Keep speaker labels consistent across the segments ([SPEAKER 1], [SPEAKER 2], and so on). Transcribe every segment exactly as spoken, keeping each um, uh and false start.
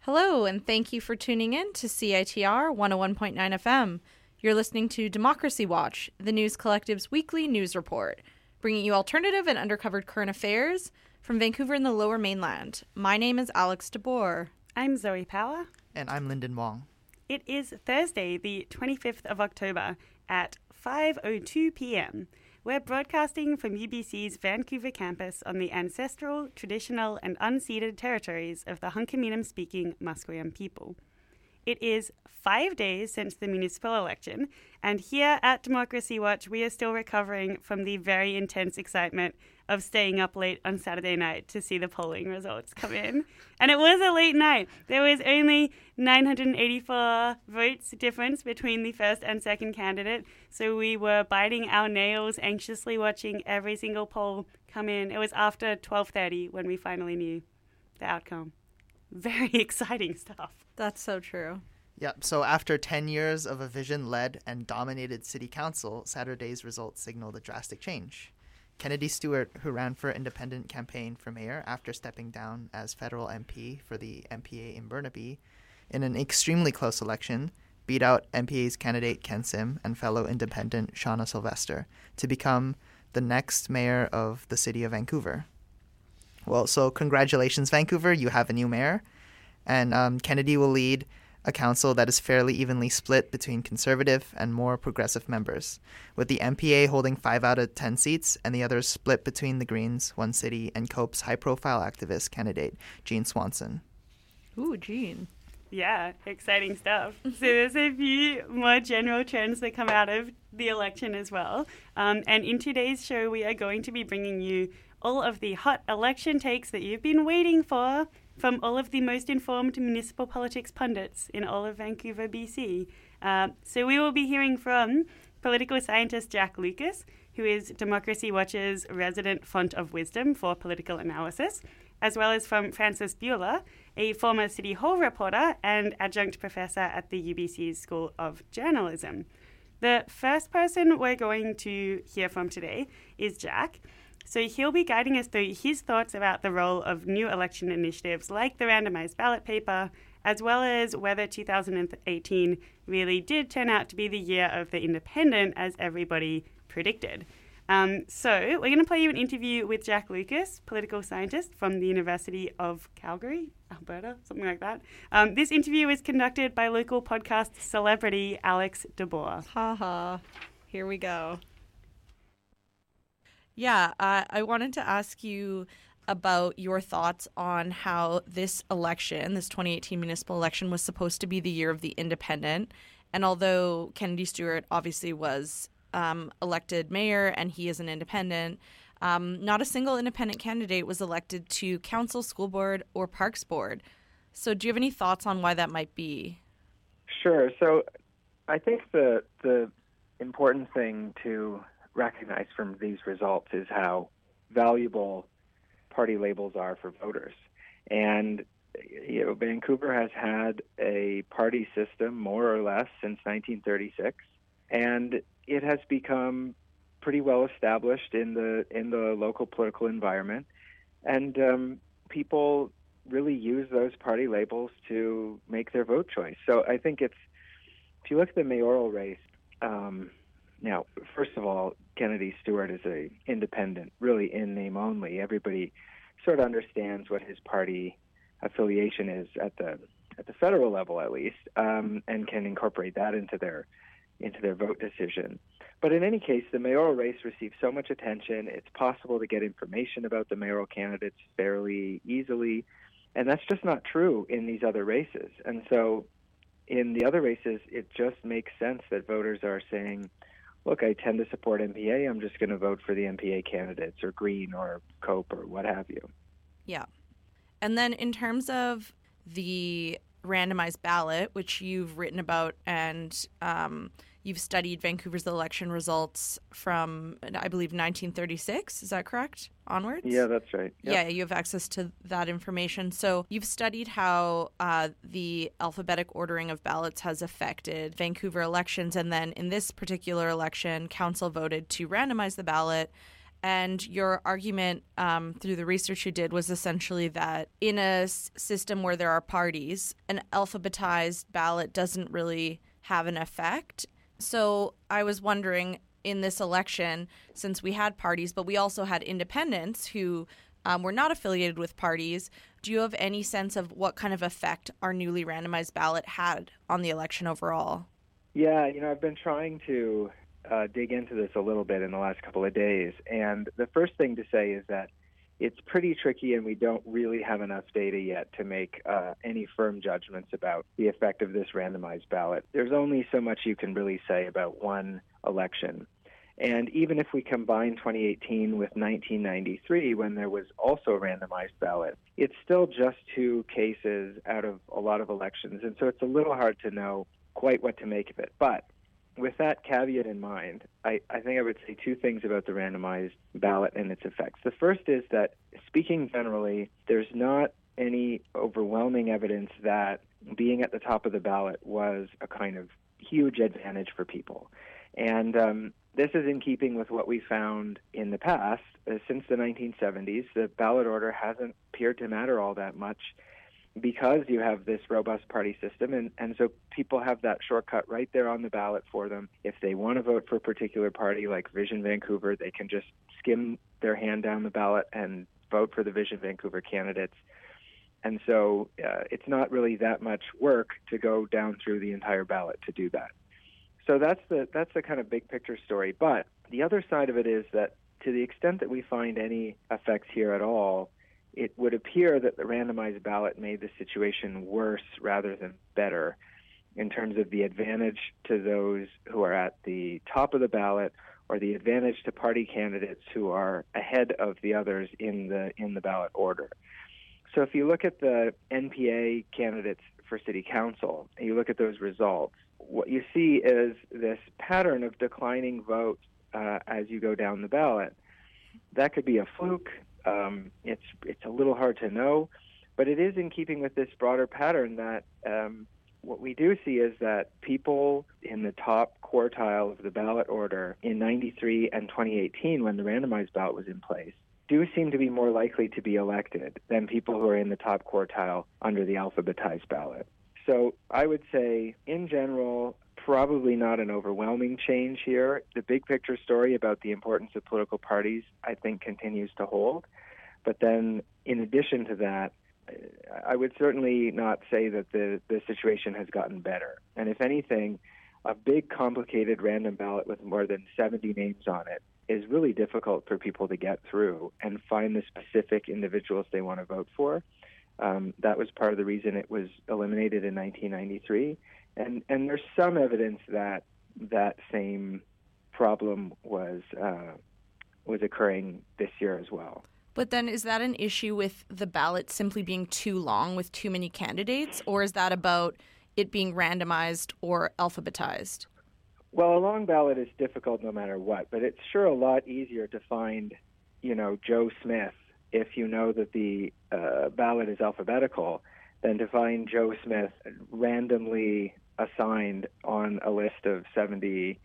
[SPEAKER 1] Hello, and thank you for tuning in to C I T R one oh one point nine F M. You're listening to Democracy Watch, the News Collective's weekly news report, bringing you alternative and undercovered current affairs from Vancouver and the Lower Mainland. My name is Alex DeBoer.
[SPEAKER 2] I'm Zoe Power.
[SPEAKER 3] And I'm Lyndon Wong.
[SPEAKER 2] It is Thursday, the twenty-fifth of October at five oh two p.m. We're broadcasting from U B C's Vancouver campus on the ancestral, traditional, and unceded territories of the Hunkaminam-speaking Musqueam people. It is five days since the municipal election, and here at Democracy Watch, we are still recovering from the very intense excitement of staying up late on Saturday night to see the polling results come in. And it was a late night. There was only nine hundred eighty-four votes difference between the first and second candidate, so we were biting our nails, anxiously watching every single poll come in. It was after twelve thirty when we finally knew the outcome. Very exciting stuff.
[SPEAKER 1] That's so true.
[SPEAKER 3] Yep, so after ten years of a vision-led and dominated city council, Saturday's results signaled a drastic change. Kennedy Stewart, who ran for independent campaign for mayor after stepping down as federal M P for the M P A in Burnaby, in an extremely close election, beat out M P A's candidate Ken Sim and fellow independent Shauna Sylvester to become the next mayor of the city of Vancouver. Well, so congratulations, Vancouver, you have a new mayor. And um, Kennedy will lead a council that is fairly evenly split between conservative and more progressive members, with the M P A holding five out of ten seats and the others split between the Greens, One City, and COPE's high-profile activist candidate, Jean Swanson.
[SPEAKER 1] Ooh, Jean.
[SPEAKER 2] Yeah, exciting stuff. So there's a few more general trends that come out of the election as well. Um, and in today's show, we are going to be bringing you all of the hot election takes that you've been waiting for from all of the most informed municipal politics pundits in all of Vancouver, B C. Uh, so we will be hearing from political scientist Jack Lucas, who is Democracy Watch's resident font of wisdom for political analysis, as well as from Francis Bueller, a former City Hall reporter and adjunct professor at the U B C's School of Journalism. The first person we're going to hear from today is Jack. So he'll be guiding us through his thoughts about the role of new election initiatives like the randomized ballot paper, as well as whether two thousand eighteen really did turn out to be the year of the independent as everybody predicted. Um, so we're going to play you an interview with Jack Lucas, political scientist from the University of Calgary, Alberta, something like that. Um, this interview is conducted by local podcast celebrity Alex DeBoer.
[SPEAKER 1] Ha ha. Here we go. Yeah, uh, I wanted to ask you about your thoughts on how this election, this twenty eighteen municipal election, was supposed to be the year of the independent. And although Kennedy Stewart obviously was um, elected mayor and he is an independent, um, not a single independent candidate was elected to council, school board, or parks board. So do you have any thoughts on why that might be?
[SPEAKER 4] Sure. So I think the the important thing to recognize from these results is how valuable party labels are for voters. And you know, Vancouver has had a party system more or less since nineteen thirty-six, and it has become pretty well established in the in the local political environment. And um, people really use those party labels to make their vote choice. So I think it's, if you look at the mayoral race, um, now, first of all, Kennedy Stewart is a independent, really in name only. Everybody sort of understands what his party affiliation is at the at the federal level, at least, um, and can incorporate that into their into their vote decision. But in any case, the mayoral race receives so much attention. It's possible to get information about the mayoral candidates fairly easily, and that's just not true in these other races. And so, in the other races, it just makes sense that voters are saying, look, I tend to support M P A. I'm just going to vote for the M P A candidates or Green or COPE or what have you.
[SPEAKER 1] Yeah. And then in terms of the randomized ballot, which you've written about and um, you've studied Vancouver's election results from, I believe, nineteen thirty-six. Is that correct? Onwards?
[SPEAKER 4] Yeah, that's right. Yep.
[SPEAKER 1] Yeah, you have access to that information. So you've studied how uh, the alphabetic ordering of ballots has affected Vancouver elections. And then in this particular election, council voted to randomize the ballot And your argument um, through the research you did was essentially that in a s- system where there are parties, an alphabetized ballot doesn't really have an effect. So I was wondering, in this election, since we had parties, but we also had independents who um, were not affiliated with parties, do you have any sense of what kind of effect our newly randomized ballot had on the election overall?
[SPEAKER 4] Yeah, you know, I've been trying to uh, dig into this a little bit in the last couple of days. And the first thing to say is that it's pretty tricky and we don't really have enough data yet to make uh, any firm judgments about the effect of this randomized ballot. There's only so much you can really say about one election. And even if we combine twenty eighteen with nineteen ninety-three, when there was also a randomized ballot, it's still just two cases out of a lot of elections. And so it's a little hard to know quite what to make of it. But with that caveat in mind, I, I think I would say two things about the randomized ballot and its effects. The first is that, speaking generally, there's not any overwhelming evidence that being at the top of the ballot was a kind of huge advantage for people. And um, this is in keeping with what we found in the past. Uh, since the nineteen seventies, the ballot order hasn't appeared to matter all that much because you have this robust party system, and, and so people have that shortcut right there on the ballot for them. If they want to vote for a particular party like Vision Vancouver, they can just skim their hand down the ballot and vote for the Vision Vancouver candidates. And so uh, it's not really that much work to go down through the entire ballot to do that. So that's the that's the kind of big picture story. But the other side of it is that to the extent that we find any effects here at all, it would appear that the randomized ballot made the situation worse rather than better in terms of the advantage to those who are at the top of the ballot or the advantage to party candidates who are ahead of the others in the in the ballot order. So if you look at the N P A candidates for city council and you look at those results, what you see is this pattern of declining votes uh, as you go down the ballot. That could be a fluke. Um, it's it's a little hard to know, but it is in keeping with this broader pattern that um, what we do see is that people in the top quartile of the ballot order in ninety-three and twenty eighteen, when the randomized ballot was in place, do seem to be more likely to be elected than people who are in the top quartile under the alphabetized ballot. So I would say, in general, probably not an overwhelming change here. The big picture story about the importance of political parties, I think, continues to hold. But then, in addition to that, I would certainly not say that the, the situation has gotten better. And if anything, a big, complicated random ballot with more than seventy names on it is really difficult for people to get through and find the specific individuals they want to vote for. Um, that was part of the reason it was eliminated in nineteen ninety-three. And, and there's some evidence that that same problem was uh, was occurring this year as well.
[SPEAKER 1] But then is that an issue with the ballot simply being too long with too many candidates, or is that about it being randomized or alphabetized?
[SPEAKER 4] Well, a long ballot is difficult no matter what, but it's sure a lot easier to find, you know, Joe Smith if you know that the uh, ballot is alphabetical than to find Joe Smith randomly assigned on a list of seventy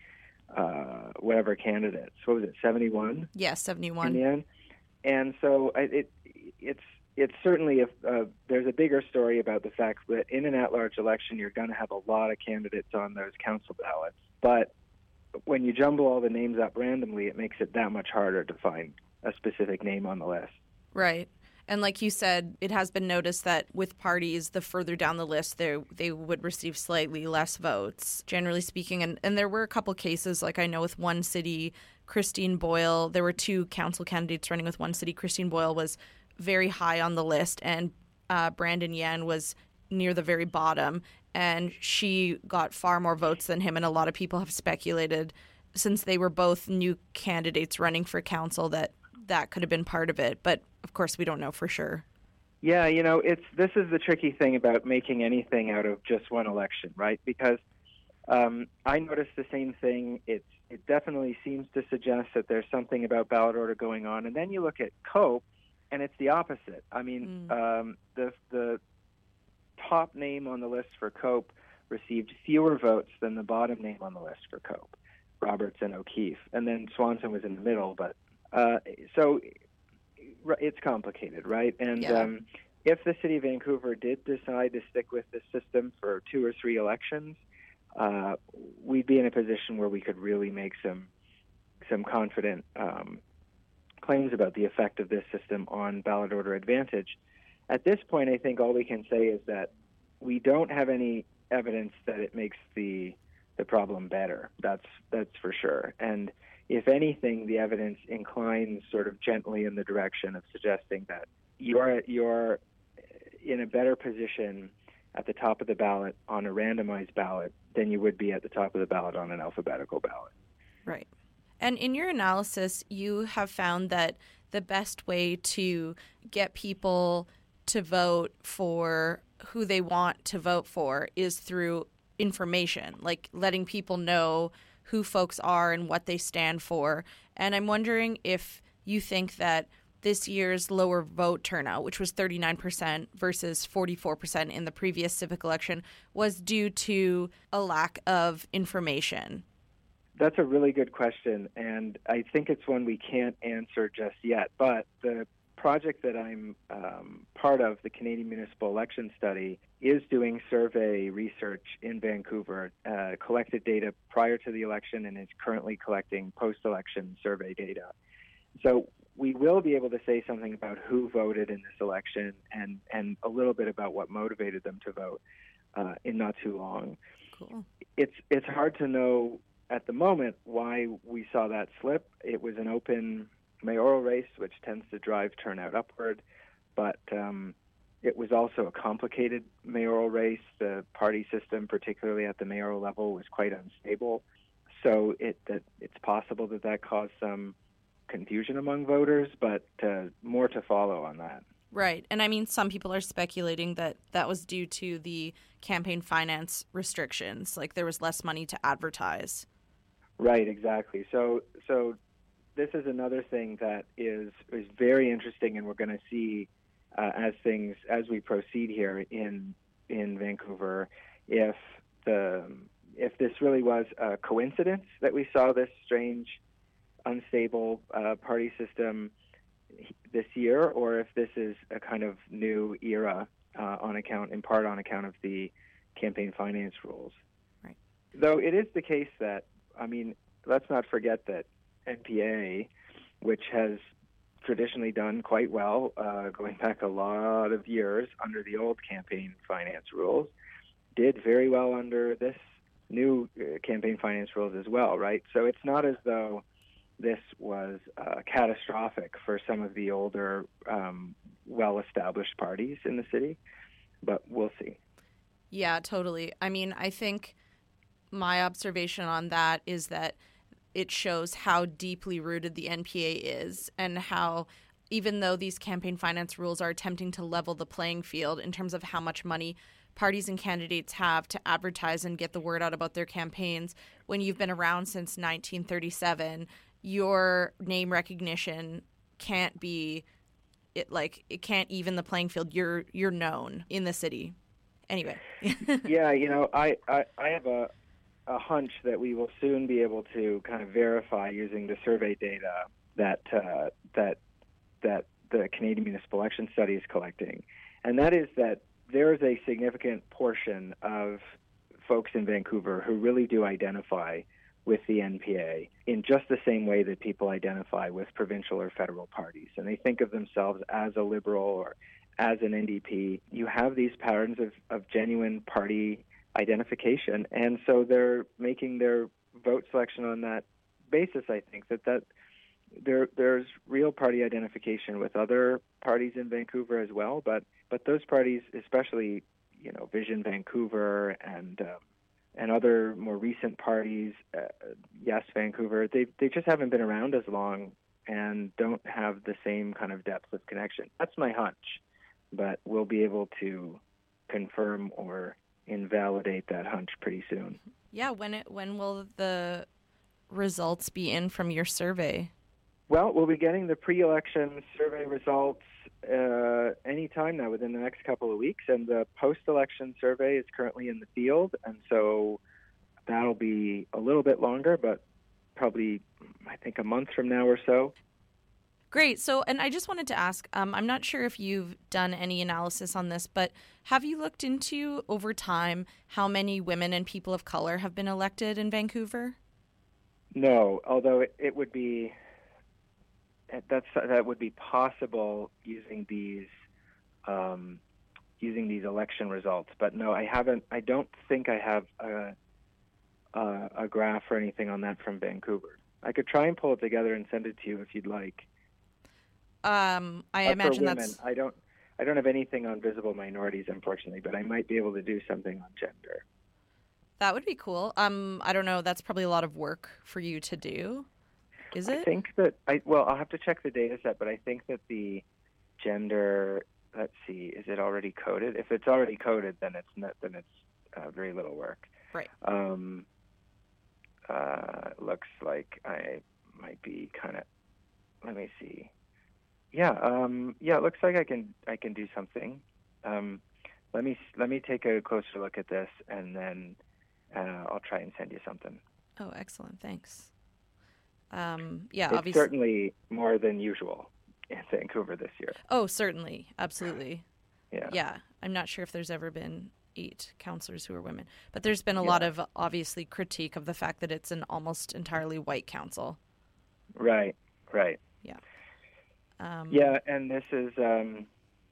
[SPEAKER 4] uh, whatever candidates. What was it, seventy-one?
[SPEAKER 1] Yes, seventy-one.
[SPEAKER 4] In the end. And so it it's it's certainly a, uh, there's a bigger story about the fact that in an at-large election you're going to have a lot of candidates on those council ballots. But when you jumble all the names up randomly, it makes it that much harder to find a specific name on the list.
[SPEAKER 1] Right. And like you said, it has been noticed that with parties, the further down the list, they they would receive slightly less votes, generally speaking. And, and there were a couple cases, like I know with one city, Christine Boyle, there were two council candidates running with one city. Christine Boyle was very high on the list, and uh, Brandon Yan was near the very bottom. And she got far more votes than him. And a lot of people have speculated, since they were both new candidates running for council, that that could have been part of it. But of course, we don't know for sure.
[SPEAKER 4] Yeah, you know, it's this is the tricky thing about making anything out of just one election, right? Because um, I noticed the same thing. It's it definitely seems to suggest that there's something about ballot order going on. And then you look at COPE, and it's the opposite. I mean, mm. um, the the top name on the list for COPE received fewer votes than the bottom name on the list for COPE, Roberts and O'Keefe. And then Swanson was in the middle, but Uh, so it's complicated, right? And
[SPEAKER 1] Yeah.
[SPEAKER 4] um, if the city of Vancouver did decide to stick with this system for two or three elections, uh, we'd be in a position where we could really make some some confident um, claims about the effect of this system on ballot order advantage. At this point, I think all we can say is that we don't have any evidence that it makes the the problem better. That's that's for sure. And if anything, the evidence inclines sort of gently in the direction of suggesting that you're you're in a better position at the top of the ballot on a randomized ballot than you would be at the top of the ballot on an alphabetical ballot.
[SPEAKER 1] Right. And in your analysis, you have found that the best way to get people to vote for who they want to vote for is through information, like letting people know who folks are and what they stand for. And I'm wondering if you think that this year's lower vote turnout, which was thirty-nine percent versus forty-four percent in the previous civic election, was due to a lack of information.
[SPEAKER 4] That's a really good question, and I think it's one we can't answer just yet. But the project that I'm um, part of, the Canadian Municipal Election Study, is doing survey research in Vancouver, uh, collected data prior to the election, and is currently collecting post-election survey data. So we will be able to say something about who voted in this election and, and a little bit about what motivated them to vote uh, in not too long.
[SPEAKER 1] Cool.
[SPEAKER 4] It's it's hard to know at the moment why we saw that slip. It was an open mayoral race, which tends to drive turnout upward, but um, it was also a complicated mayoral race. The party system, particularly at the mayoral level, was quite unstable. So it that it's possible that that caused some confusion among voters, but uh, more to follow on that.
[SPEAKER 1] Right. And I mean, some people are speculating that that was due to the campaign finance restrictions, like there was less money to advertise.
[SPEAKER 4] Right, exactly. So so this is another thing that is is very interesting, and we're going to see uh, as things as we proceed here in in Vancouver, if the if this really was a coincidence that we saw this strange, unstable uh, party system this year, or if this is a kind of new era uh, on account, in part on account of the campaign finance rules.
[SPEAKER 1] Right.
[SPEAKER 4] Though it is the case that, I mean, let's not forget that N P A, which has traditionally done quite well, uh, going back a lot of years under the old campaign finance rules, did very well under this new uh, campaign finance rules as well, right? So it's not as though this was uh, catastrophic for some of the older, um, well-established parties in the city, but we'll see.
[SPEAKER 1] Yeah, totally. I mean, I think my observation on that is that it shows how deeply rooted the N P A is, and how even though these campaign finance rules are attempting to level the playing field in terms of how much money parties and candidates have to advertise and get the word out about their campaigns, when you've been around since nineteen thirty-seven, your name recognition can't be it like it can't even the playing field. You're you're known in the city. Anyway.
[SPEAKER 4] Yeah, you know, I, I, I have a a hunch that we will soon be able to kind of verify using the survey data that uh, that that the Canadian Municipal Election Study is collecting, and that is that there is a significant portion of folks in Vancouver who really do identify with the N P A in just the same way that people identify with provincial or federal parties, and they think of themselves as a Liberal or as an N D P. You have these patterns of, of genuine party identification, and so they're making their vote selection on that basis. I think that, that there there's real party identification with other parties in Vancouver as well, but but those parties, especially, you know, Vision Vancouver and um, and other more recent parties, uh, Yes Vancouver, they they just haven't been around as long and don't have the same kind of depth of connection. That's my hunch, but we'll be able to confirm or invalidate that hunch pretty soon.
[SPEAKER 1] Yeah, when it when will the results be in from your survey?
[SPEAKER 4] Well, we'll be getting the pre-election survey results uh, any time now within the next couple of weeks, and the post-election survey is currently in the field, and so that'll be a little bit longer, but probably, I think, a month from now or so.
[SPEAKER 1] Great. So, and I just wanted to ask, um, I'm not sure if you've done any analysis on this, but have you looked into over time how many women and people of color have been elected in Vancouver?
[SPEAKER 4] No, although it, it would be that's that would be possible using these um, using these election results. But no, I haven't. I don't think I have a, a, a graph or anything on that from Vancouver. I could try and pull it together and send it to you if you'd like.
[SPEAKER 1] Um, I
[SPEAKER 4] but
[SPEAKER 1] imagine
[SPEAKER 4] for women,
[SPEAKER 1] that's.
[SPEAKER 4] I don't. I don't have anything on visible minorities, unfortunately, but I might be able to do something on gender.
[SPEAKER 1] That would be cool. Um, I don't know. That's probably a lot of work for you to do. Is it?
[SPEAKER 4] I think that I well, I'll have to check the data set, but I think that the gender. Let's see, is it already coded? If it's already coded, then it's not. Then it's uh, very little work.
[SPEAKER 1] Right.
[SPEAKER 4] Um. Uh, looks like I might be kind of. Let me see. Yeah. Um. Yeah. It looks like I can. I can do something. Um. Let me let me take a closer look at this, and then uh, I'll try and send you something.
[SPEAKER 1] Oh, excellent. Thanks. Um, yeah,
[SPEAKER 4] it's
[SPEAKER 1] obviously.
[SPEAKER 4] certainly more than usual in Vancouver this year.
[SPEAKER 1] Oh, certainly. Absolutely.
[SPEAKER 4] Yeah.
[SPEAKER 1] Yeah. I'm not sure if there's ever been eight counselors who are women, but there's been a
[SPEAKER 4] Yeah.
[SPEAKER 1] lot of obviously critique of the fact that it's an almost entirely white council.
[SPEAKER 4] Right. Right.
[SPEAKER 1] Yeah. Um,
[SPEAKER 4] Yeah, and this is um,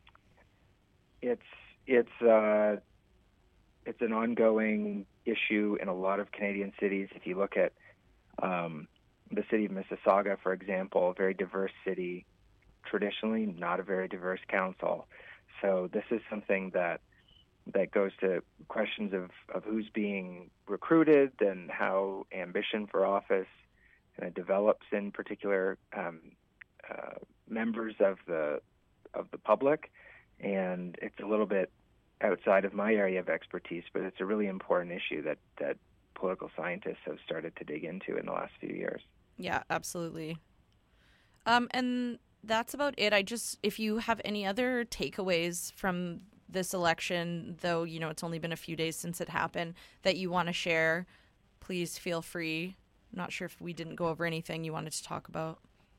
[SPEAKER 4] it's it's uh, it's an ongoing issue in a lot of Canadian cities. If you look at um, the city of Mississauga, for example, a very diverse city, traditionally not a very diverse council. So this is something that that goes to questions of, of who's being recruited and how ambition for office kind of develops in particular um, uh, members of the of the public. And it's a little bit outside of my area of expertise, but it's a really important issue that, that political scientists have started to dig into in the last few years.
[SPEAKER 1] Yeah, absolutely. Um, and that's about it. I just, if you have any other takeaways from this election, though, you know, it's only been a few days since it happened, that you want to share, please feel free. I'm not sure if we didn't go over anything you wanted to talk about.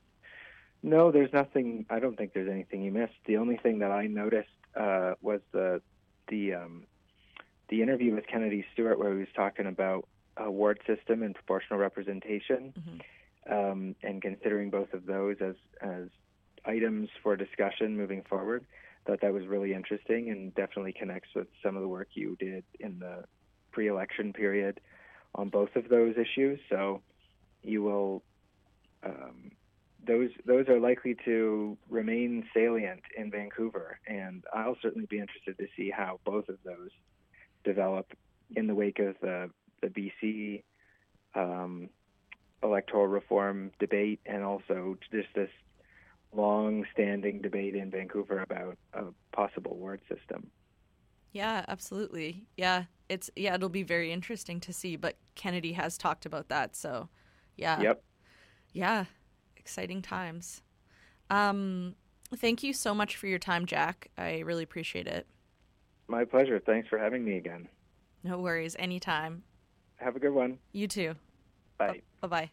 [SPEAKER 4] No, there's nothing. I don't think there's anything you missed. The only thing that I noticed uh, was the the um, the interview with Kennedy Stewart, where he was talking about a ward system and proportional representation,
[SPEAKER 1] Mm-hmm.
[SPEAKER 4] um, and considering both of those as as items for discussion moving forward. Thought that was really interesting and definitely connects with some of the work you did in the pre-election period on both of those issues. So you will. Um, Those those are likely to remain salient in Vancouver, and I'll certainly be interested to see how both of those develop in the wake of the the B C um, electoral reform debate, and also just this long-standing debate in Vancouver about a possible ward system.
[SPEAKER 1] Yeah, absolutely. Yeah, it's yeah, it'll be very interesting to see. But Kennedy has talked about that, so yeah.
[SPEAKER 4] Yep.
[SPEAKER 1] Yeah. Exciting times. Um, thank you so much for your time, Jack. I really appreciate it.
[SPEAKER 4] My pleasure. Thanks for having me again.
[SPEAKER 1] No worries. Anytime.
[SPEAKER 4] Have a good one.
[SPEAKER 1] You too.
[SPEAKER 4] Bye.
[SPEAKER 1] Bye-bye.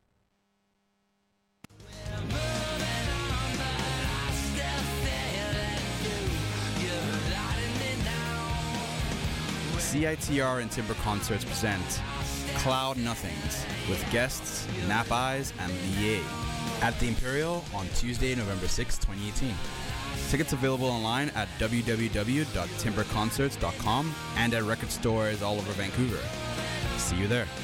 [SPEAKER 5] C I T R and Timber Concerts present Cloud Nothings with guests Nap Eyes and Lie at the Imperial on Tuesday, November sixth, twenty eighteen. Tickets available online at w w w dot timber concerts dot com and at record stores all over Vancouver. See you there.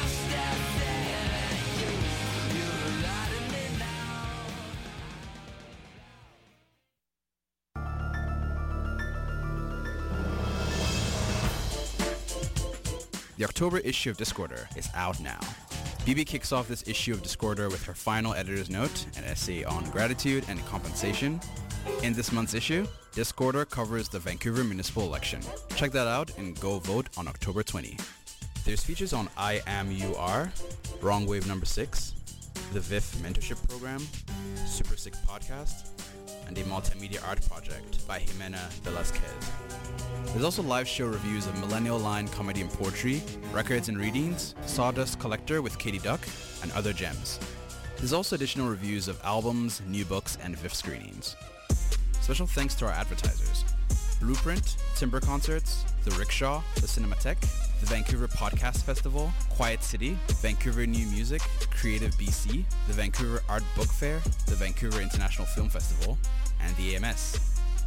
[SPEAKER 5] The October issue of Discorder is out now. Bibi kicks off this issue of Discorder with her final editor's note, an essay on gratitude and compensation. In this month's issue, Discorder covers the Vancouver municipal election. Check that out and go vote on October twentieth. There's features on I Am You Are, Wrong Wave Number six, the V I F Mentorship Program, Super Sick Podcast, and a multimedia art project by Jimena Velasquez. There's also live show reviews of Millennial Line Comedy and Poetry, Records and Readings, Sawdust Collector with Katie Duck, and other gems. There's also additional reviews of albums, new books, and V I F screenings. Special thanks to our advertisers: Blueprint, Timber Concerts, The Rickshaw, The Cinematheque, the Vancouver Podcast Festival, Quiet City, Vancouver New Music, Creative B C, the Vancouver Art Book Fair, the Vancouver International Film Festival, and the A M S.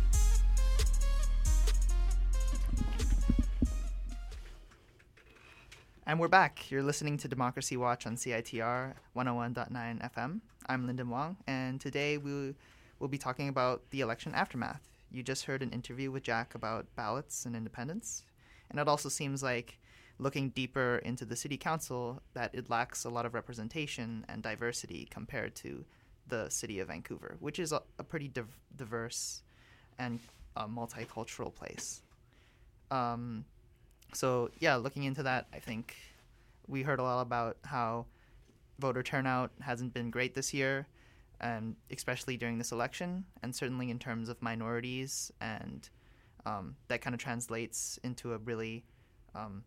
[SPEAKER 3] And we're back. You're listening to Democracy Watch on C I T R one oh one point nine F M. I'm Lyndon Wong, and today we will be talking about the election aftermath. You just heard an interview with Jack about ballots and independence, and it also seems like, looking deeper into the city council, that it lacks a lot of representation and diversity compared to the city of Vancouver, which is a, a pretty div- diverse and uh, multicultural place. Um, so yeah, looking into that, I think we heard a lot about how voter turnout hasn't been great this year, and especially during this election, and certainly in terms of minorities, and um, that kind of translates into a really um,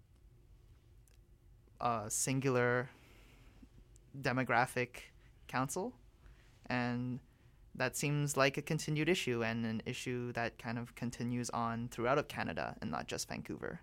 [SPEAKER 3] uh, singular demographic council, and that seems like a continued issue, and an issue that kind of continues on throughout of Canada and not just Vancouver.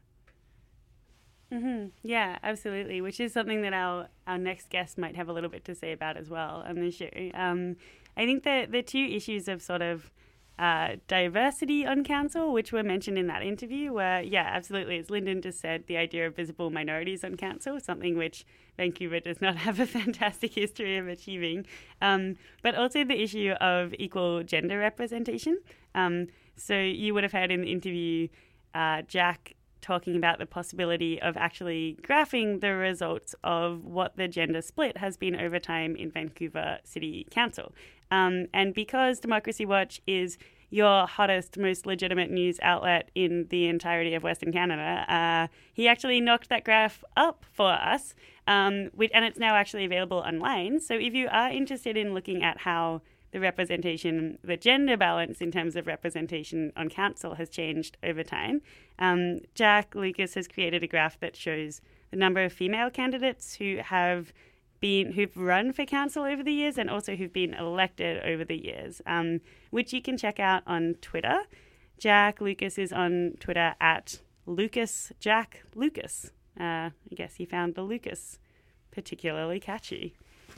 [SPEAKER 2] Mm-hmm. Yeah, absolutely, which is something that our, our next guest might have a little bit to say about as well on the show. Um, I think that the two issues of sort of uh, diversity on council, which were mentioned in that interview, were, yeah, absolutely, as Lyndon just said, the idea of visible minorities on council, something which Vancouver does not have a fantastic history of achieving, um, but also the issue of equal gender representation. Um, so you would have heard in the interview uh, Jack talking about the possibility of actually graphing the results of what the gender split has been over time in Vancouver City Council. Um, and because Democracy Watch is your hottest, most legitimate news outlet in the entirety of Western Canada, uh, he actually knocked that graph up for us, um, which, and it's now actually available online. So if you are interested in looking at how the representation, the gender balance in terms of representation on council has changed over time, Um, Jack Lucas has created a graph that shows the number of female candidates who have been, who've run for council over the years, and also who've been elected over the years, um, which you can check out on Twitter. Jack Lucas is on Twitter at Lucas Jack Lucas. Uh, I guess he found the Lucas particularly catchy.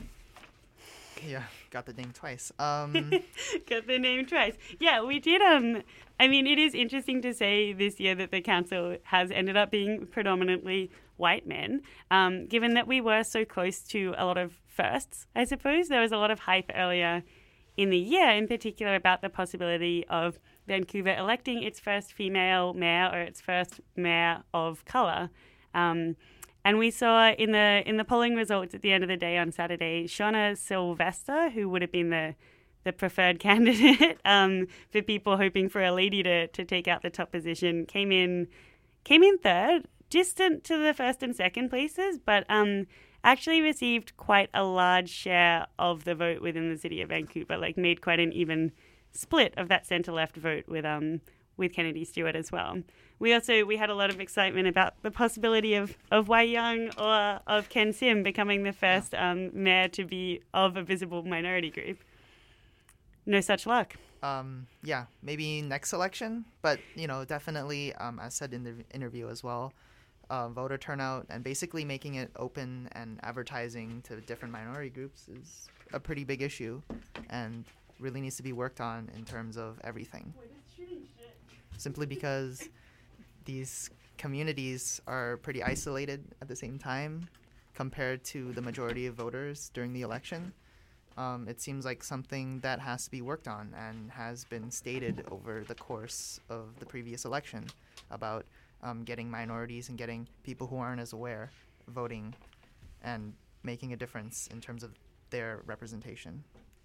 [SPEAKER 3] Yeah, got the name twice. Um,
[SPEAKER 2] got the name twice. Yeah, we did. Um, I mean, it is interesting to say this year that the council has ended up being predominantly white men, um, given that we were so close to a lot of firsts, I suppose. There was a lot of hype earlier in the year, in particular, about the possibility of Vancouver electing its first female mayor or its first mayor of colour. Um, And we saw in the in the polling results at the end of the day on Saturday, Shauna Sylvester, who would have been the the preferred candidate um, for people hoping for a lady to, to take out the top position, came in came in third, distant to the first and second places, but um, actually received quite a large share of the vote within the city of Vancouver, like made quite an even split of that centre-left vote with um with Kennedy Stewart as well. We also, we had a lot of excitement about the possibility of, of Wai Young or of Ken Sim becoming the first um, mayor to be of a visible minority group. No such luck.
[SPEAKER 3] Um, yeah, maybe next election, but, you know, definitely, um, as said in the interview as well, uh, voter turnout and basically making it open and advertising to different minority groups is a pretty big issue and really needs to be worked on in terms of everything. Simply because these communities are pretty isolated at the same time compared to the majority of voters during the election. Um, it seems like something that has to be worked on and has been stated over the course of the previous election about um, getting minorities and getting people who aren't as aware voting and making a difference in terms of their representation.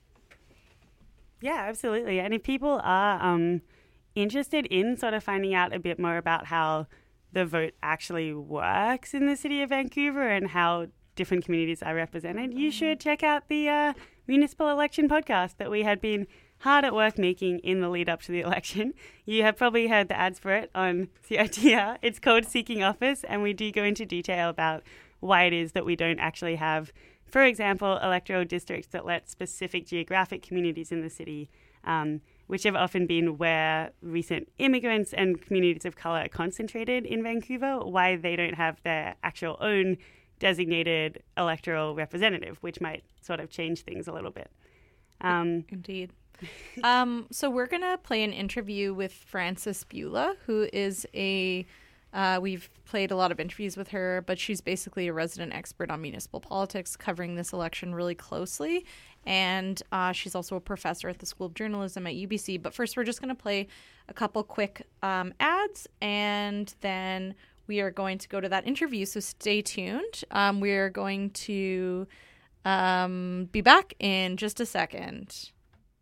[SPEAKER 2] Yeah, absolutely. And if people are um, interested in sort of finding out a bit more about how the vote actually works in the city of Vancouver and how different communities are represented, you should check out the uh, municipal election podcast that we had been hard at work making in the lead up to the election. You have probably heard the ads for it on C I T R. It's called Seeking Office, and we do go into detail about why it is that we don't actually have for example, electoral districts that let specific geographic communities in the city, um, which have often been where recent immigrants and communities of color are concentrated in Vancouver, why they don't have their actual own designated electoral representative, which might sort of change things a little bit. Um,
[SPEAKER 1] Indeed. um, so we're going to play an interview with Frances Bula, who is a, uh, we've played a lot of interviews with her, but she's basically a resident expert on municipal politics, covering this election really closely. And uh, she's also a professor at the School of Journalism at U B C. But first, we're just going to play a couple quick um, ads, and then we are going to go to that interview. So stay tuned. Um, we're going to um, be back in just a second.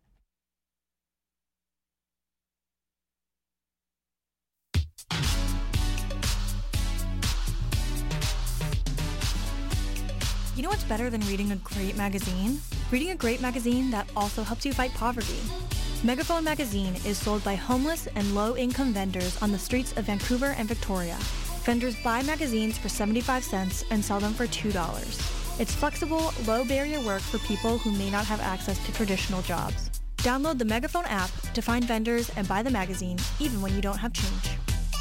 [SPEAKER 6] You know what's better than reading a great magazine? Reading a great magazine that also helps you fight poverty. Megaphone magazine is sold by homeless and low-income vendors on the streets of Vancouver and Victoria. Vendors buy magazines for seventy-five cents and sell them for two dollars. It's flexible, low-barrier work for people who may not have access to traditional jobs. Download the Megaphone app to find vendors and buy the magazine, even when you don't have change.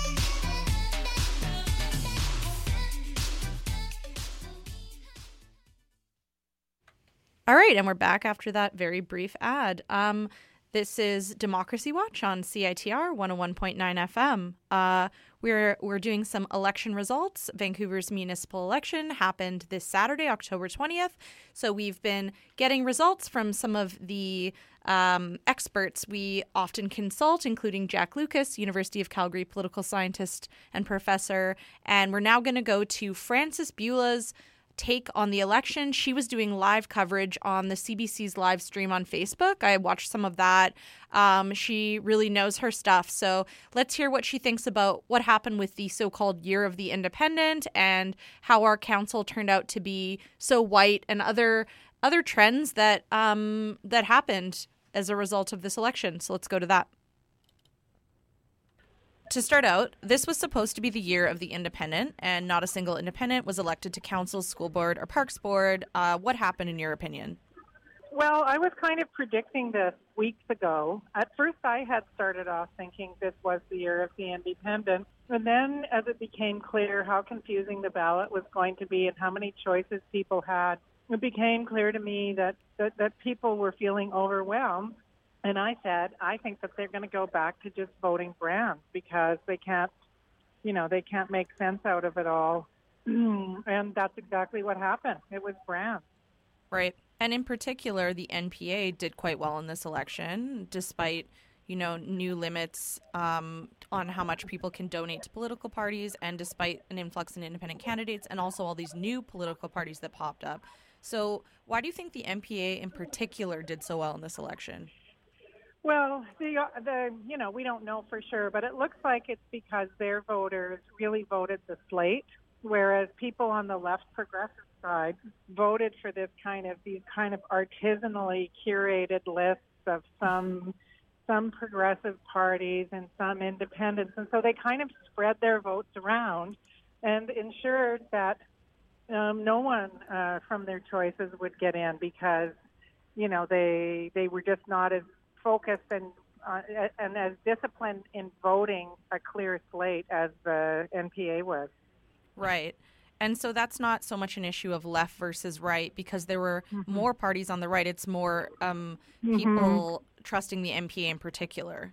[SPEAKER 1] All right, and we're back after that very brief ad. Um, this is Democracy Watch on C I T R one oh one point nine F M. Uh, we're we're doing some election results. Vancouver's municipal election happened this Saturday, October twentieth. So we've been getting results from some of the um, experts we often consult, including Jack Lucas, University of Calgary political scientist and professor. And we're now going to go to Frances Bula's take on the election. She was doing live coverage on the C B C's live stream on Facebook. I watched some of that. Um, she really knows her stuff. So let's hear what she thinks about what happened with the so-called Year of the Independent and how our council turned out to be so white and other other trends that um, that happened as a result of this election. So let's go to that. To start out, this was supposed to be the year of the independent, and not a single independent was elected to council, school board, or parks board. Uh, what happened in your opinion?
[SPEAKER 7] Well, I was kind of predicting this weeks ago. At first, I had started off thinking this was the year of the independent. And then as it became clear how confusing the ballot was going to be and how many choices people had, it became clear to me that, that, that people were feeling overwhelmed. And I said, I think that they're going to go back to just voting brands because they can't, you know, they can't make sense out of it all. And that's exactly what happened. It was brands.
[SPEAKER 1] Right. And in particular, the N P A did quite well in this election, despite, you know, new limits um, on how much people can donate to political parties, and despite an influx in independent candidates and also all these new political parties that popped up. So why do you think the N P A in particular did so well in this election?
[SPEAKER 7] Well, the, the you know, we don't know for sure, but it looks like it's because their voters really voted the slate, whereas people on the left progressive side voted for this kind of these kind of artisanally curated lists of some some progressive parties and some independents, and so they kind of spread their votes around and ensured that um, no one uh, from their choices would get in because, you know, they they were just not as focused and uh, and as disciplined in voting a clear slate as the N P A was.
[SPEAKER 1] Right. And so that's not so much an issue of left versus right because there were
[SPEAKER 7] Mm-hmm.
[SPEAKER 1] more parties on the right. It's more um,
[SPEAKER 7] Mm-hmm.
[SPEAKER 1] people trusting the N P A in particular.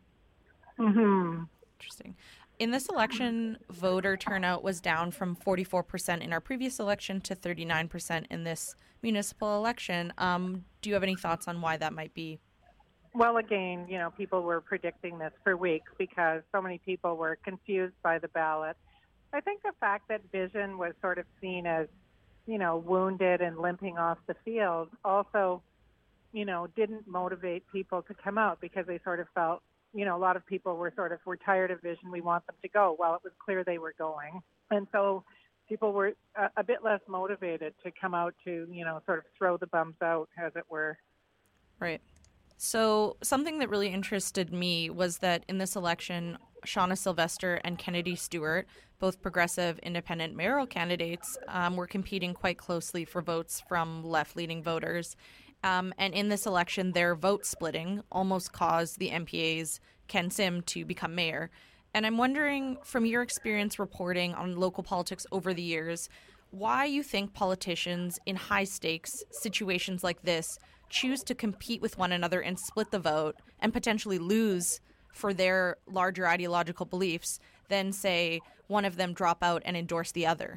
[SPEAKER 7] Mm-hmm.
[SPEAKER 1] Interesting. In this election, voter turnout was down from forty-four percent in our previous election to thirty-nine percent in this municipal election. Um, do you have any thoughts on why that might be?
[SPEAKER 7] Well, again, you know, people were predicting this for weeks because so many people were confused by the ballot. I think the fact that Vision was sort of seen as, you know, wounded and limping off the field also, you know, didn't motivate people to come out because they sort of felt, you know, a lot of people were sort of, we're tired of Vision, we want them to go. Well, it was clear they were going. And so people were a, a bit less motivated to come out to, you know, sort of throw the bums out, as it were.
[SPEAKER 1] Right. So something that really interested me was that in this election, Shauna Sylvester and Kennedy Stewart, both progressive independent mayoral candidates, um, were competing quite closely for votes from left-leaning voters. Um, and in this election, their vote splitting almost caused the N P A's Ken Sim to become mayor. And I'm wondering, from your experience reporting on local politics over the years, why you think politicians in high-stakes situations like this choose to compete with one another and split the vote and potentially lose for their larger ideological beliefs than, say, one of them drop out and endorse the other.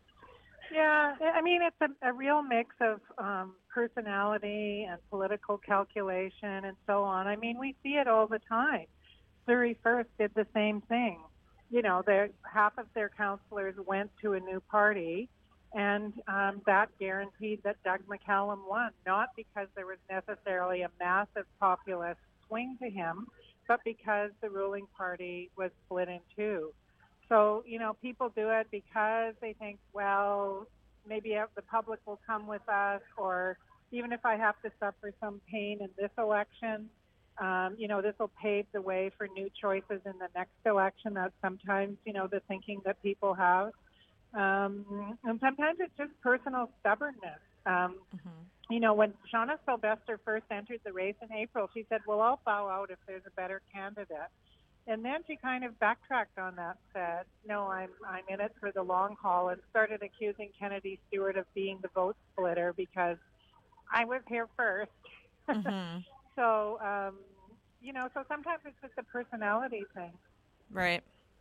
[SPEAKER 7] Yeah, I mean, it's a, a real mix of um, personality and political calculation and so on. I mean, we see it all the time. Surrey First did the same thing. You know, half of their councillors went to a new party, and um, that guaranteed that Doug McCallum won, not because there was necessarily a massive populist swing to him, but because the ruling party was split in two. So, you know, people do it because they think, well, maybe the public will come with us, or even if I have to suffer some pain in this election, um, you know, this will pave the way for new choices in the next election. That's sometimes, you know, the thinking that people have. Um, and sometimes it's just personal stubbornness. Um, mm-hmm. You know, when Shauna Sylvester first entered the race in April, she said, well, I'll bow out if there's a better candidate. And then she kind of backtracked on that, said, no, I'm I'm in it for the long haul, and started accusing Kennedy Stewart of being the vote splitter because I was here first. Mm-hmm. so, um, you know, so sometimes it's just a personality thing.
[SPEAKER 1] Right.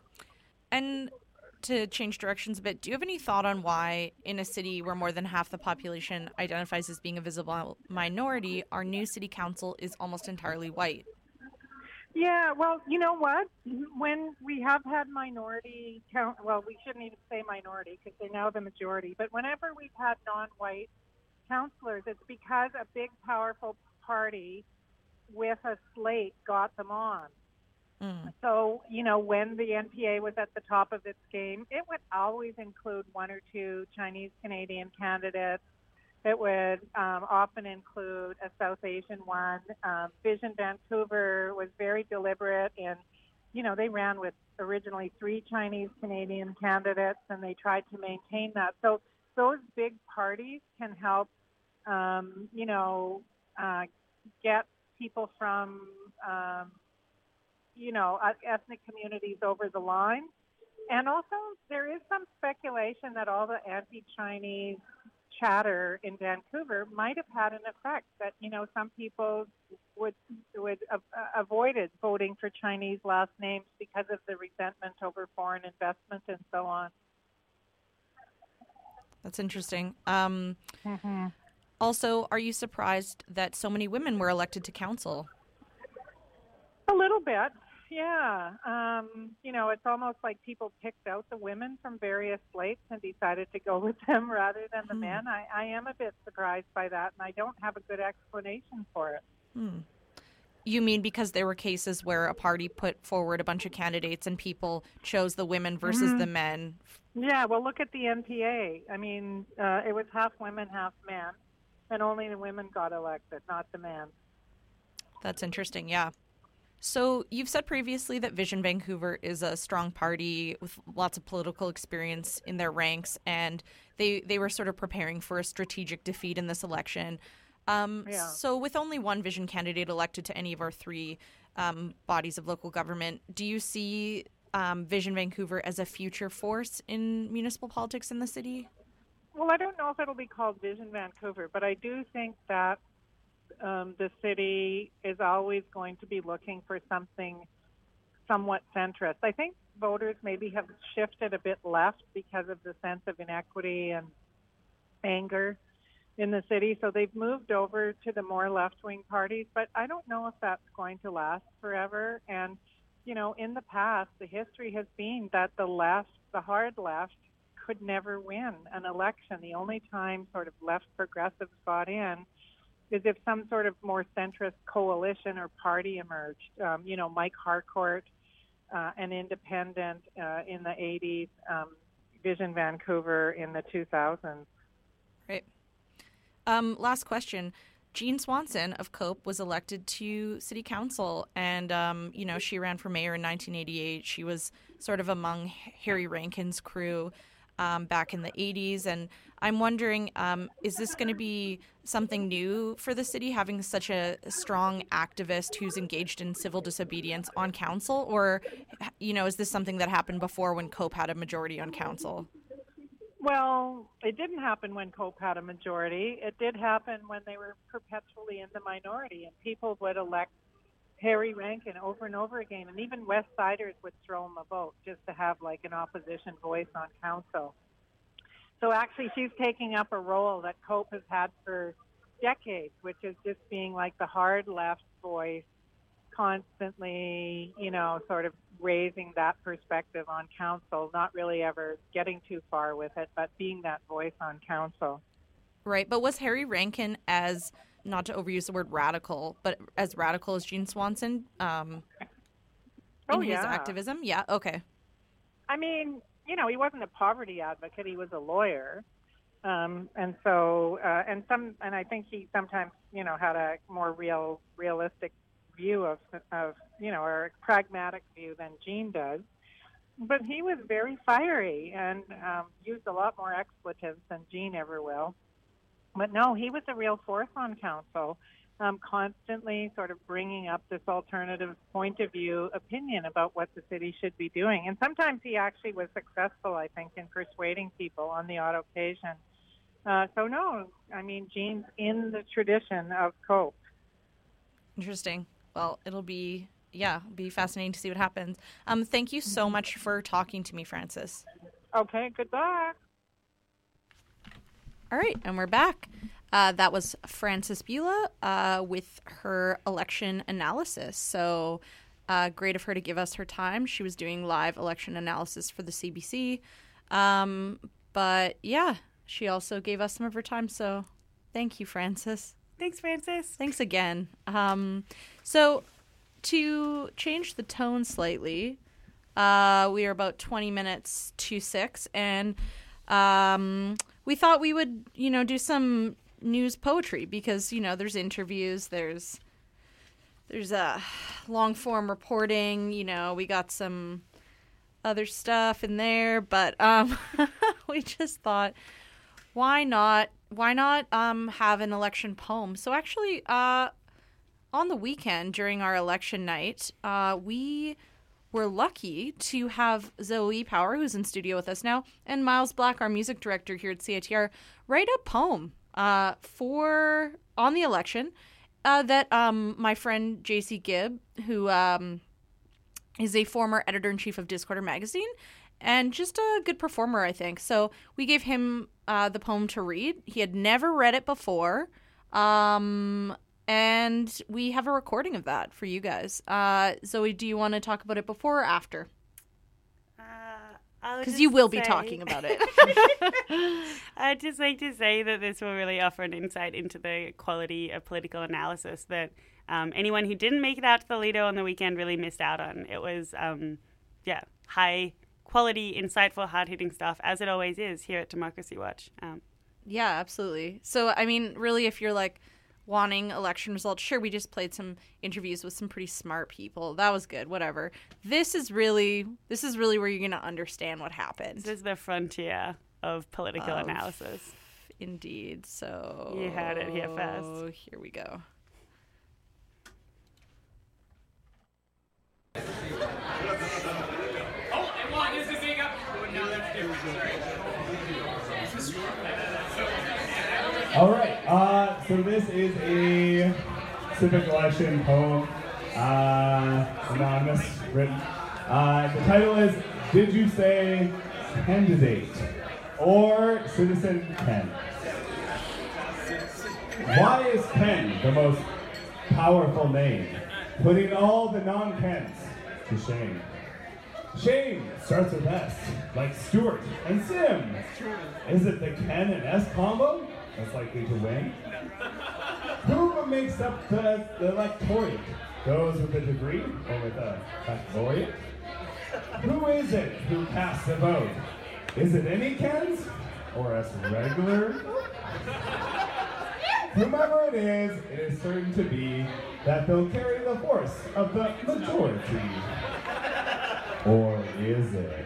[SPEAKER 1] And to change directions a bit, do you have any thought on why in a city where more than half the population identifies as being a visible minority, our new city council is almost entirely white?
[SPEAKER 7] Yeah, well, you know what? When we have had minority count, well, we shouldn't even say minority because they're now the majority, but whenever we've had non-white councillors, it's because a big, powerful party with a slate got them on. Mm. So, you know, when the N P A was at the top of its game, it would always include one or two Chinese-Canadian candidates. It would um, often include a South Asian one. Um, Vision Vancouver was very deliberate in, you know, they ran with originally three Chinese-Canadian candidates, and they tried to maintain that. So those big parties can help, um, you know, uh, get people from, um, you know, ethnic communities over the line. And also there is some speculation that all the anti-Chinese chatter in Vancouver might have had an effect, that, you know, some people would would uh, avoided voting for Chinese last names because of the resentment over foreign investment and so on.
[SPEAKER 1] That's interesting. Um,
[SPEAKER 7] mm-hmm.
[SPEAKER 1] Also, are you surprised that so many women were elected to council?
[SPEAKER 7] A little bit. Yeah, um, you know, it's almost like people picked out the women from various slates and decided to go with them rather than the hmm. men. I, I am a bit surprised by that, and I don't have a good explanation for it.
[SPEAKER 1] Hmm. You mean because there were cases where a party put forward a bunch of candidates and people chose the women versus mm-hmm. the men?
[SPEAKER 7] Yeah, well, look at the N P A. I mean, uh, it was half women, half men, and only the women got elected, not the men.
[SPEAKER 1] That's interesting, yeah. So you've said previously that Vision Vancouver is a strong party with lots of political experience in their ranks, and they, they were sort of preparing for a strategic defeat in this election. Um,
[SPEAKER 7] yeah.
[SPEAKER 1] So with only one Vision candidate elected to any of our three um, bodies of local government, do you see um, Vision Vancouver as a future force in municipal politics in the city?
[SPEAKER 7] Well, I don't know if it'll be called Vision Vancouver, but I do think that Um, the city is always going to be looking for something somewhat centrist. I think voters maybe have shifted a bit left because of the sense of inequity and anger in the city. So they've moved over to the more left-wing parties, but I don't know if that's going to last forever. And, you know, in the past, the history has been that the left, the hard left, could never win an election. The only time sort of left progressives got in is if some sort of more centrist coalition or party emerged. Um, you know, Mike Harcourt, uh, an independent uh, in the eighties, um, Vision Vancouver in the two thousands.
[SPEAKER 1] Right. Um, last question. Jean Swanson of Cope was elected to city council, and um, you know, she ran for mayor in nineteen eighty-eight. She was sort of among Harry Rankin's crew um, back in the eighties, and I'm wondering, um, is this going to be something new for the city, having such a strong activist who's engaged in civil disobedience on council, or, you know, is this something that happened before when Cope had a majority on council?
[SPEAKER 7] Well, it didn't happen when Cope had a majority. It did happen when they were perpetually in the minority, and people would elect Harry Rankin over and over again, and even West Siders would throw him a vote just to have like an opposition voice on council. So actually she's taking up a role that Cope has had for decades, which is just being like the hard left voice, constantly, you know, sort of raising that perspective on council, not really ever getting too far with it, but being that voice on council.
[SPEAKER 1] Right, but was Harry Rankin as, not to overuse the word radical, but as radical as Jean Swanson um, in
[SPEAKER 7] oh,
[SPEAKER 1] his
[SPEAKER 7] yeah.
[SPEAKER 1] activism? Yeah, okay.
[SPEAKER 7] I mean, you know, he wasn't a poverty advocate, he was a lawyer. Um, and so, uh, and some, and I think he sometimes, you know, had a more real, realistic view of, of, you know, or a pragmatic view than Jean does. But he was very fiery and um, used a lot more expletives than Jean ever will. But no, he was a real force on council, um, constantly sort of bringing up this alternative point of view opinion about what the city should be doing. And sometimes he actually was successful, I think, in persuading people on the odd occasion. Uh, so no, I mean, Jean's in the tradition of Cope.
[SPEAKER 1] Interesting. Well, it'll be, yeah, be fascinating to see what happens. Um, thank you so much for talking to me, Frances.
[SPEAKER 7] Okay, goodbye.
[SPEAKER 1] All right, and we're back. Uh, that was Frances Bula uh, with her election analysis. So uh, great of her to give us her time. She was doing live election analysis for the C B C. Um, but yeah, she also gave us some of her time. So thank you, Frances.
[SPEAKER 2] Thanks, Frances.
[SPEAKER 1] Thanks again. Um, so to change the tone slightly, uh, we are about twenty minutes to six, and um, we thought we would, you know, do some news poetry because, you know, there's interviews, there's there's a uh, long form reporting, you know, we got some other stuff in there, but um, we just thought, why not? Why not um, have an election poem? So actually, uh, on the weekend during our election night, uh, we were lucky to have Zoe Power, who's in studio with us now, and Miles Black, our music director here at C I T R, write a poem uh, for on the election uh, that um, my friend J C Gibb, who um, is a former editor-in-chief of Discorder magazine, and just a good performer, I think. So we gave him uh, the poem to read. He had never read it before. Um, and we have a recording of that for you guys. Uh, Zoe, do you want to talk about it before or after? Because uh, you will say... be talking about it.
[SPEAKER 2] I'd just like to say that this will really offer an insight into the quality of political analysis that um, anyone who didn't make it out to the Lido on the weekend really missed out on. It was, um, yeah, high quality, insightful, hard-hitting stuff, as it always is here at Democracy Watch. Um,
[SPEAKER 1] yeah, absolutely. So, I mean, really, if you're, like, wanting election results, sure, we just played some interviews with some pretty smart people. That was good, whatever. This is really, this is really where you're going to understand what happened.
[SPEAKER 2] This is the frontier of political of, analysis.
[SPEAKER 1] Indeed. So...
[SPEAKER 2] You heard it here first.
[SPEAKER 1] Here we go.
[SPEAKER 8] All right, uh, so this is a civic election poem, uh, anonymous, written. Uh, the title is, Did You Say Candidate or Citizen Ken? Why is Ken the most powerful name, putting all the non-Kens to shame? Shame starts with S, like Stuart and Sim. Is it the Ken and S combo that's likely to win? Who makes up the, the electorate? Those with a degree or with a baccalaureate? Who is it who casts a vote? Is it any Kens or us regular? Whomever it is, it is certain to be that they'll carry the force of the majority. Or is it?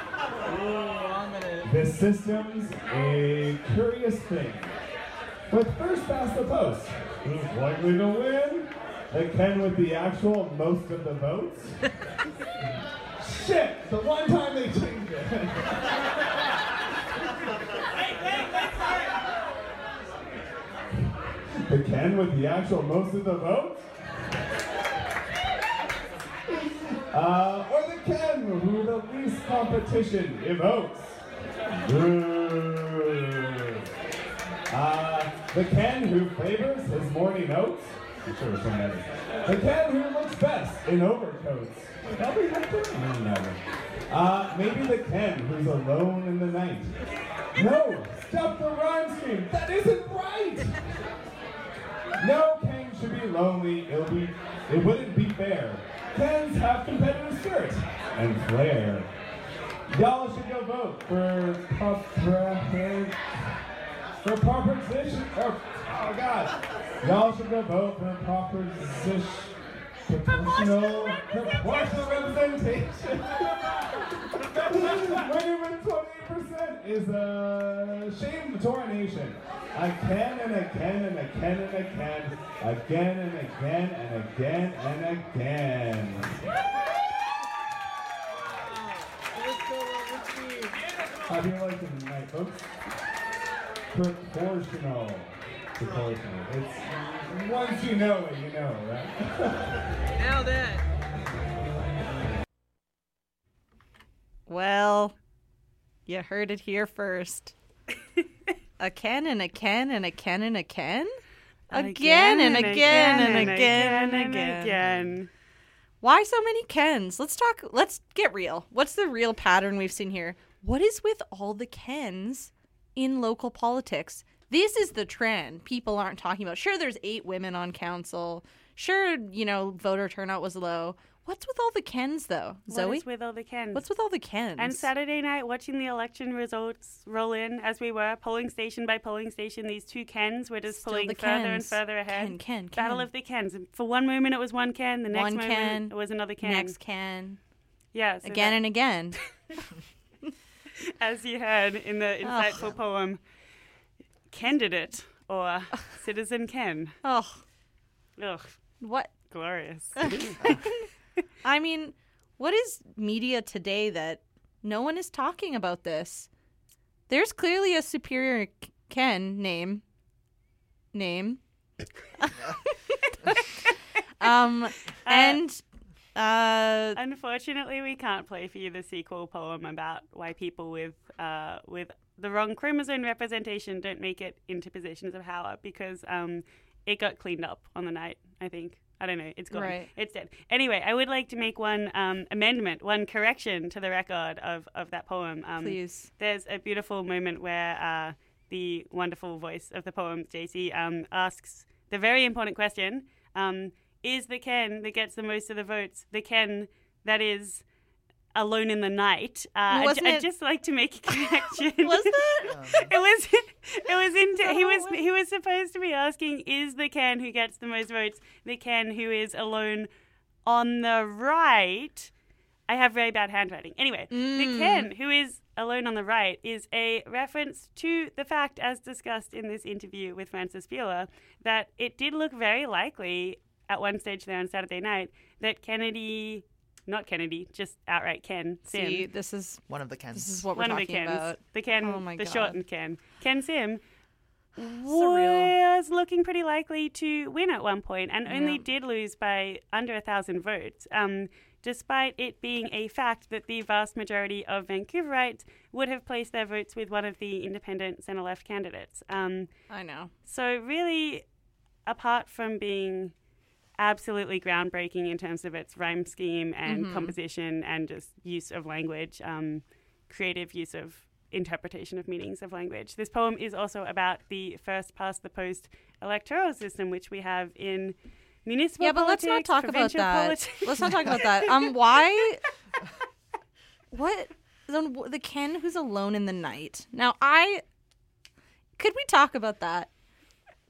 [SPEAKER 8] This system's a curious thing. With first past the post, who's likely to win? The Ken with the actual most of the votes? Shit! The one time they changed it. The Ken with the actual most of the votes? Uh, or the Ken who the least competition evokes? Uh, the Ken who flavors his morning oats? I'm sure it's that is. The Ken who looks best in overcoats? Probably Hector? No, never. Uh, maybe the Ken who's alone in the night? No! Stop the rhyme scheme! That isn't right! No Ken should be lonely. It'll be, it wouldn't be fair. Kens have competitive spirit and flair. Y'all should go vote for proper, for proposition, or, oh god. Y'all should go vote for proposition, proportional, proportional representation. Winning with twenty-eight percent is a shame to our nation. Again and again and again and again, again and again and again and again. How do you like it tonight, folks? Proportional. Proportional. It's once you know it, you know, right?
[SPEAKER 1] Nailed it. Well, you heard it here first. A Ken and a Ken and a Ken and a Ken? Again and again and again and again. Why so many Kens? Let's talk, let's get real. What's the real pattern we've seen here? What is with all the Kens in local politics? This is the trend people aren't talking about. Sure, there's eight women on council. Sure, you know, voter turnout was low. What's with all the Kens, though? Zoe?
[SPEAKER 2] What is with all the Kens?
[SPEAKER 1] What's with all the Kens?
[SPEAKER 2] And Saturday night, watching the election results roll in as we were, polling station by polling station, these two Kens were just
[SPEAKER 1] Still
[SPEAKER 2] pulling
[SPEAKER 1] the
[SPEAKER 2] further and
[SPEAKER 1] Kens.
[SPEAKER 2] further ahead.
[SPEAKER 1] Ken, Ken, Ken.
[SPEAKER 2] Battle of the Kens. And for one moment, it was one Ken. The next
[SPEAKER 1] One
[SPEAKER 2] moment,
[SPEAKER 1] Ken.
[SPEAKER 2] it was another Ken.
[SPEAKER 1] Next Ken.
[SPEAKER 2] Yeah. So
[SPEAKER 1] Again
[SPEAKER 2] that-
[SPEAKER 1] and again.
[SPEAKER 2] As you heard in the insightful poem, Candidate or Citizen Ken.
[SPEAKER 1] Oh,
[SPEAKER 2] Ugh,
[SPEAKER 1] what?
[SPEAKER 2] glorious.
[SPEAKER 1] I mean, what is media today that no one is talking about this? There's clearly a superior K- Ken name. Name. um, and uh,
[SPEAKER 2] Unfortunately, we can't play for you the sequel poem about why people with uh, with the wrong chromosome representation don't make it into positions of power because um, it got cleaned up on the night, I think. I don't know. It's gone.
[SPEAKER 1] Right.
[SPEAKER 2] It's dead. Anyway, I would like to make one um, amendment, one correction to the record of, of that poem. Um,
[SPEAKER 1] Please.
[SPEAKER 2] There's a beautiful moment where uh, the wonderful voice of the poem, J C, um, asks the very important question, um, is the Ken that gets the most of the votes the Ken that is alone in the night? Uh,
[SPEAKER 1] Wasn't
[SPEAKER 2] I'd,
[SPEAKER 1] it-
[SPEAKER 2] I'd just like to make a correction.
[SPEAKER 1] Was that?
[SPEAKER 2] it was it was into he was
[SPEAKER 1] Oh,
[SPEAKER 2] he was supposed to be asking, is the Ken who gets the most votes the Ken who is alone on the right? I have very bad handwriting. Anyway, the
[SPEAKER 1] Mm.
[SPEAKER 2] Ken who is alone on the right is a reference to the fact, as discussed in this interview with Francis Bueller, that it did look very likely at one stage there on Saturday night that Kennedy, not Kennedy, just outright Ken, Sim,
[SPEAKER 1] See, this is
[SPEAKER 3] One of the Kens.
[SPEAKER 1] this is what we're
[SPEAKER 2] one of the
[SPEAKER 1] talking
[SPEAKER 2] Kens,
[SPEAKER 1] about.
[SPEAKER 2] the Ken,
[SPEAKER 1] Oh my
[SPEAKER 2] the
[SPEAKER 1] God.
[SPEAKER 2] shortened Ken, Ken Sim,
[SPEAKER 1] Surreal.
[SPEAKER 2] was looking pretty likely to win at one point and only
[SPEAKER 1] Yeah.
[SPEAKER 2] did lose by under a thousand votes, um, despite it being a fact that the vast majority of Vancouverites would have placed their votes with one of the independent centre-left candidates. Um,
[SPEAKER 1] I know.
[SPEAKER 2] so really, apart from being absolutely groundbreaking in terms of its rhyme scheme and
[SPEAKER 1] Mhm.
[SPEAKER 2] composition and just use of language, um, creative use of interpretation of meanings of language. This poem is also about the first past the post electoral system, which we have in municipal
[SPEAKER 1] Yeah, but let's
[SPEAKER 2] politics,
[SPEAKER 1] not talk about
[SPEAKER 2] provincial
[SPEAKER 1] that.
[SPEAKER 2] politics.
[SPEAKER 1] Let's not talk about that. Um, why? What? The, the Ken who's alone in the night. Now, I could we talk about that?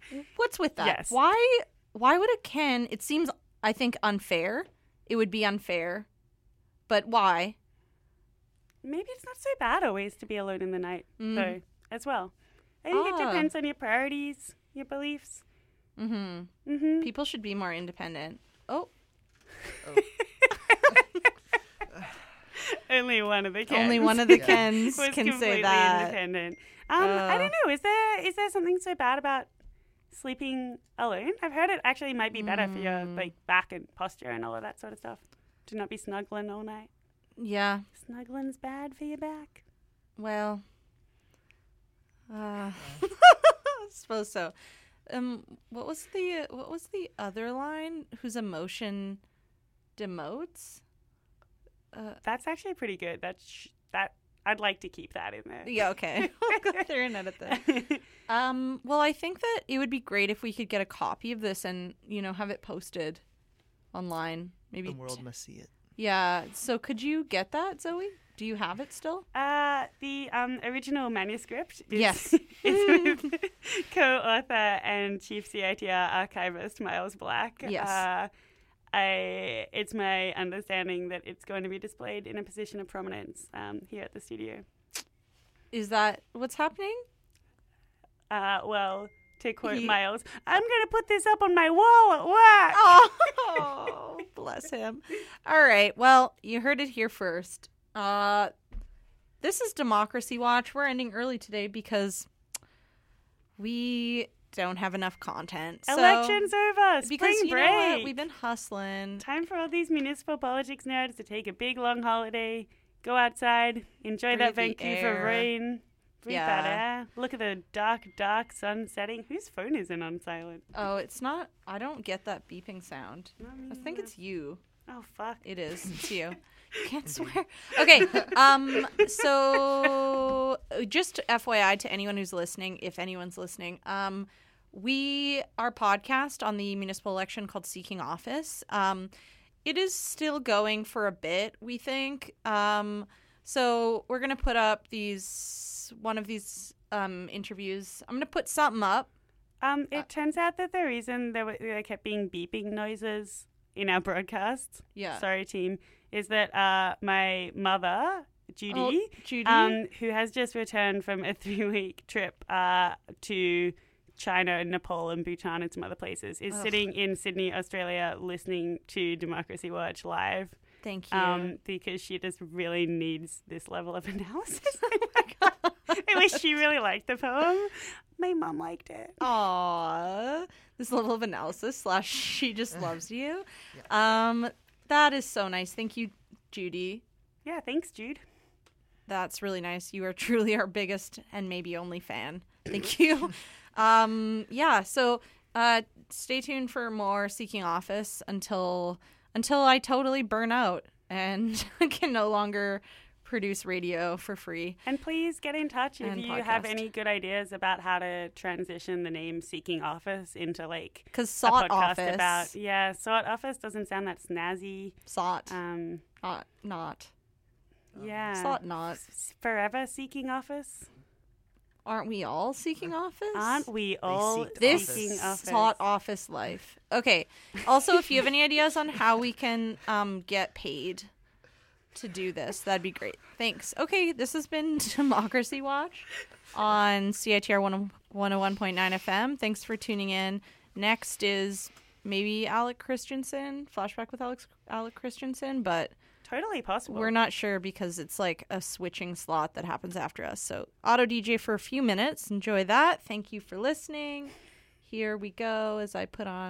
[SPEAKER 1] what's with that?
[SPEAKER 2] Yes.
[SPEAKER 1] Why why would it can it seems I think unfair. It would be unfair. But why?
[SPEAKER 2] Maybe it's not so bad always to be alone in the night,
[SPEAKER 1] Mm.
[SPEAKER 2] though, as well. I think it
[SPEAKER 1] Ah.
[SPEAKER 2] depends on your priorities, your beliefs.
[SPEAKER 1] Mhm.
[SPEAKER 2] Mm-hmm.
[SPEAKER 1] People should be more independent. Oh,
[SPEAKER 2] Only one of the Kens.
[SPEAKER 1] only one of the
[SPEAKER 3] Yeah.
[SPEAKER 1] Kens
[SPEAKER 2] was
[SPEAKER 1] can say
[SPEAKER 2] completely
[SPEAKER 1] that.
[SPEAKER 2] independent. Um, I
[SPEAKER 1] Uh.
[SPEAKER 2] don't know. Is there is there something so bad about sleeping alone? I've heard it actually might be better for your
[SPEAKER 1] Mm.
[SPEAKER 2] like back and posture and all of that sort of stuff. To not be snuggling all night.
[SPEAKER 1] Yeah.
[SPEAKER 2] Snuggling's bad for your back.
[SPEAKER 1] Well, uh, I suppose so. Um, what was the what was the other line? Whose emotion demotes? Uh,
[SPEAKER 2] That's actually pretty good. That's sh- that I'd like to keep that in there.
[SPEAKER 1] yeah. Okay. We'll go through and edit that. Um. Well, I think that it would be great if we could get a copy of this and you know have it posted online. Maybe.
[SPEAKER 3] The world must see it.
[SPEAKER 1] Yeah. So could you get that, Zoe? Do you have it still?
[SPEAKER 2] Uh, the um, original manuscript is,
[SPEAKER 1] Yes.
[SPEAKER 2] is with co-author and chief C I T R archivist Miles Black.
[SPEAKER 1] Yes.
[SPEAKER 2] Uh, I, it's my understanding that it's going to be displayed in a position of prominence um, here at the studio.
[SPEAKER 1] Is that what's happening?
[SPEAKER 2] Uh, well, to quote
[SPEAKER 1] He-
[SPEAKER 2] Miles, I'm going to put this up on my wall at work.
[SPEAKER 1] Oh, bless him. All right. Well, you heard it here first. Uh, this is Democracy Watch. We're ending early today because we don't have enough content. So,
[SPEAKER 2] Election's over. Spring
[SPEAKER 1] because you
[SPEAKER 2] break.
[SPEAKER 1] know what? We've been hustling.
[SPEAKER 2] Time for all these municipal politics nerds to take a big long holiday, go outside, enjoy that
[SPEAKER 1] Breathe the
[SPEAKER 2] Vancouver
[SPEAKER 1] air.
[SPEAKER 2] rain, breathe
[SPEAKER 1] Yeah.
[SPEAKER 2] that air, look at the dark, dark sun setting. Whose phone isn't on silent?
[SPEAKER 1] Oh, it's not. I don't get that beeping sound.
[SPEAKER 2] Not me
[SPEAKER 1] I think
[SPEAKER 2] either.
[SPEAKER 1] it's you.
[SPEAKER 2] Oh, fuck.
[SPEAKER 1] It is. It's you. You can't swear. Okay. Um. So, just F Y I to anyone who's listening, if anyone's listening, um, we our podcast on the municipal election called Seeking Office. Um, it is still going for a bit, we think. Um, so we're gonna put up these one of these um interviews. I'm gonna put something up.
[SPEAKER 2] Um, it turns out that the reason there, were, there kept being beeping noises in our broadcasts,
[SPEAKER 1] Yeah.
[SPEAKER 2] sorry team, is that uh, my mother, Judy,
[SPEAKER 1] Oh, Judy.
[SPEAKER 2] um, who has just returned from a three-week trip uh, to China and Nepal and Bhutan and some other places, is
[SPEAKER 1] Ugh.
[SPEAKER 2] sitting in Sydney, Australia, listening to Democracy Watch live
[SPEAKER 1] Thank you.
[SPEAKER 2] um, because she just really needs this level of analysis. Oh my God. I wish she really liked the poem. My mom liked it.
[SPEAKER 1] Aww, this level of analysis slash she just loves you. Um, that is so nice. Thank you, Judy.
[SPEAKER 2] Yeah, thanks, Jude.
[SPEAKER 1] That's really nice. You are truly our biggest and maybe only fan. Thank you. um, yeah. So, uh, stay tuned for more Seeking Office until until I totally burn out and can no longer produce radio for free.
[SPEAKER 2] And please get in touch if
[SPEAKER 1] And
[SPEAKER 2] you have
[SPEAKER 1] podcast.
[SPEAKER 2] any good ideas about how to transition the name Seeking Office into like
[SPEAKER 1] Because
[SPEAKER 2] a
[SPEAKER 1] sought
[SPEAKER 2] podcast
[SPEAKER 1] office,
[SPEAKER 2] about yeah, Sought Office doesn't sound that snazzy.
[SPEAKER 1] sought,
[SPEAKER 2] Um,
[SPEAKER 1] not, not,
[SPEAKER 2] yeah,
[SPEAKER 1] sought not.
[SPEAKER 2] S- Forever Seeking Office.
[SPEAKER 1] Aren't we all seeking office?
[SPEAKER 2] Aren't we all
[SPEAKER 3] seeked
[SPEAKER 1] This
[SPEAKER 2] seeking office?
[SPEAKER 1] sought office life. Okay. Also, if you have any ideas on how we can um, get paid to do this, that'd be great. Thanks. Okay, this has been Democracy Watch on C I T R one oh one point nine F M. Thanks for tuning in. Next is maybe Alec Christensen, flashback with Alex Alec Christensen, but
[SPEAKER 2] Totally possible.
[SPEAKER 1] we're not sure because it's like a switching slot that happens after us. So auto D J for a few minutes. Enjoy that. Thank you for listening. Here we go as I put on